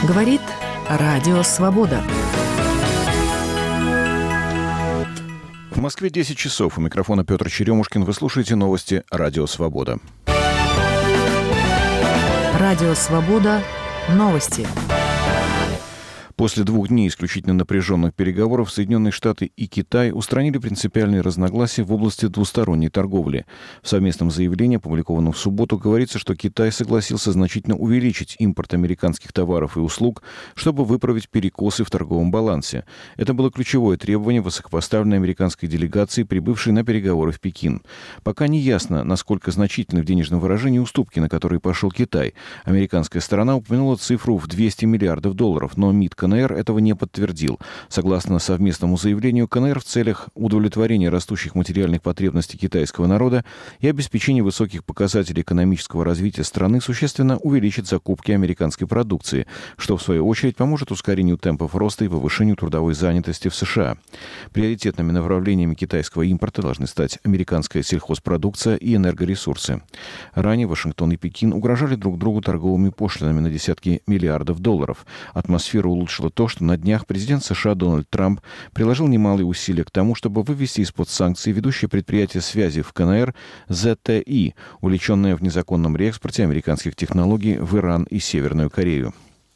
Говорит Радио Свобода. В Москве 10 часов. У микрофона Петр Черемушкин. Вы слушаете новости Радио Свобода. Радио Свобода. Новости. После 2 дней исключительно напряженных переговоров Соединенные Штаты и Китай устранили принципиальные разногласия в области двусторонней торговли. В совместном заявлении, опубликованном в субботу, говорится, что Китай согласился значительно увеличить импорт американских товаров и услуг, чтобы выправить перекосы в торговом балансе. Это было ключевое требование высокопоставленной американской делегации, прибывшей на переговоры в Пекин. Пока не ясно, насколько значительны в денежном выражении уступки, на которые пошел Китай. Американская сторона упомянула цифру в $200 миллиардов, но МИД КНР этого не подтвердил. Согласно совместному заявлению, КНР в целях удовлетворения растущих материальных потребностей китайского народа и обеспечения высоких показателей экономического развития страны существенно увеличит закупки американской продукции, что, в свою очередь, поможет ускорению темпов роста и повышению трудовой занятости в США. Приоритетными направлениями китайского импорта должны стать американская сельхозпродукция и энергоресурсы. Ранее Вашингтон и Пекин угрожали друг другу торговыми пошлинами на десятки миллиардов долларов. Атмосферу улучшила то, что на днях президент США Дональд Трамп приложил немалые усилия к тому, чтобы вывести из-под санкций ведущее предприятие связи в КНР ZTE, увлеченное в незаконном реэкспорте американских технологий в Иран и Северную Корею.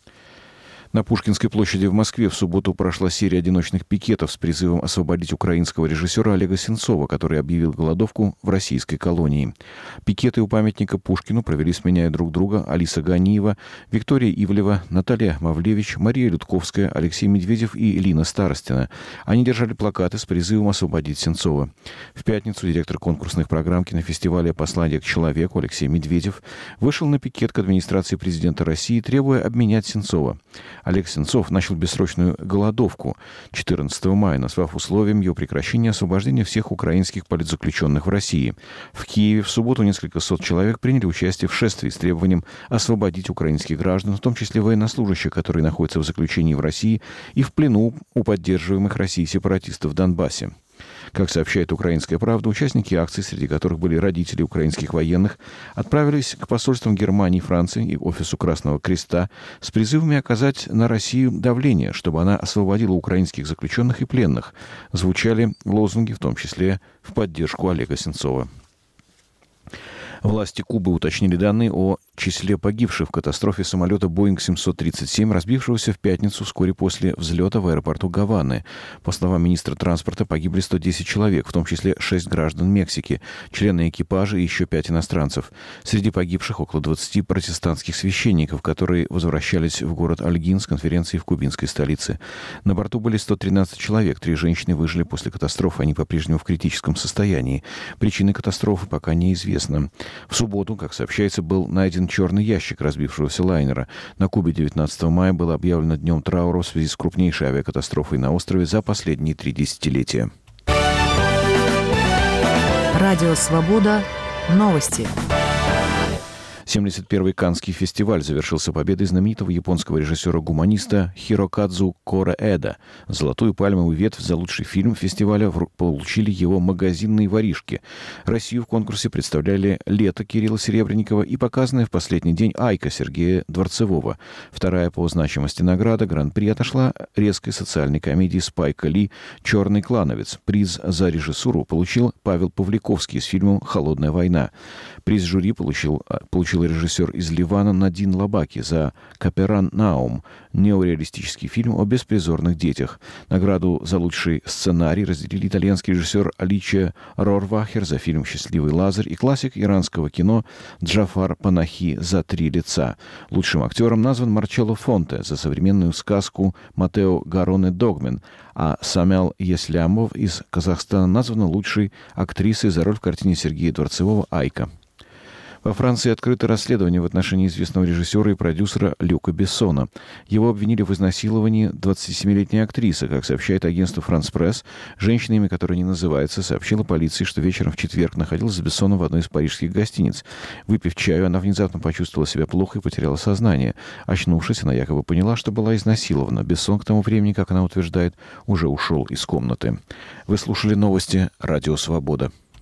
На Пушкинской площади в Москве в субботу прошла серия одиночных пикетов с призывом освободить украинского режиссера Олега Сенцова, который объявил голодовку в российской колонии. Пикеты у памятника Пушкину провели, сменяя друг друга, Алиса Ганиева, Виктория Ивлева, Наталья Мавлевич, Мария Людковская, Алексей Медведев и Лина Старостина. Они держали плакаты с призывом освободить Сенцова. В пятницу директор конкурсных программ кинофестиваля «Послание к человеку» Алексей Медведев вышел на пикет к администрации президента России, требуя обменять Сенцова. Олег Сенцов начал бессрочную голодовку 14 мая, назвав условием ее прекращения освобождения всех украинских политзаключенных в России. В Киеве в субботу несколько сот человек приняли участие в шествии с требованием освободить украинских граждан, в том числе военнослужащих, которые находятся в заключении в России и в плену у поддерживаемых Россией сепаратистов в Донбассе. Как сообщает «Украинская правда», участники акции, среди которых были родители украинских военных, отправились к посольствам Германии, Франции и офису Красного Креста с призывами оказать на Россию давление, чтобы она освободила украинских заключенных и пленных. Звучали лозунги, в том числе в поддержку Олега Сенцова. Власти Кубы уточнили данные о числе погибших в катастрофе самолета Boeing 737, разбившегося в пятницу вскоре после взлета в аэропорту Гаваны. По словам министра транспорта, погибли 110 человек, в том числе 6 граждан Мексики, члены экипажа и еще 5 иностранцев. Среди погибших около 20 протестантских священников, которые возвращались в город Ольгин с конференции в кубинской столице. На борту были 113 человек, 3 женщины выжили после катастрофы, они по-прежнему в критическом состоянии. Причины катастрофы пока неизвестны. В субботу, как сообщается, был найден черный ящик разбившегося лайнера. На Кубе 19 мая было объявлено днем траура в связи с крупнейшей авиакатастрофой на острове за последние 3 десятилетия. Радио Свобода. Новости. 71-й Каннский фестиваль завершился победой знаменитого японского режиссера-гуманиста Хирокадзу Кораэда. Золотую пальмовую ветвь за лучший фильм фестиваля получили его «Магазинные воришки». Россию в конкурсе представляли «Лето» Кирилла Серебренникова и показанная в последний день «Айка» Сергея Дворцевого. Вторая по значимости награда Гран-при отошла резкой социальной комедии Спайка Ли «Черный клановец». Приз за режиссуру получил Павел Павликовский с фильмом «Холодная война». Приз жюри получил режиссер из Ливана Надин Лабаки за «Каперан Наум», неореалистический фильм о беспризорных детях. Награду за лучший сценарий разделили итальянский режиссер Аличия Рорвахер за фильм «Счастливый Лазарь» и классик иранского кино Джафар Панахи за «Три лица». Лучшим актером назван Марчелло Фонте за современную сказку Матео Гароне Догмен, а Самел Еслямов из Казахстана названа лучшей актрисой за роль в картине Сергея Дворцевого «Айка». Во Франции открыто расследование в отношении известного режиссера и продюсера Люка Бессона. Его обвинили в изнасиловании 27-летней актрисы. Как сообщает агентство «Франс Пресс», женщина, имя которой не называется, сообщила полиции, что вечером в четверг находилась с Бессоном в одной из парижских гостиниц. Выпив чаю, она внезапно почувствовала себя плохо и потеряла сознание. Очнувшись, она якобы поняла, что была изнасилована. Бессон к тому времени, как она утверждает, уже ушел из комнаты. Вы слушали новости «Радио Свобода».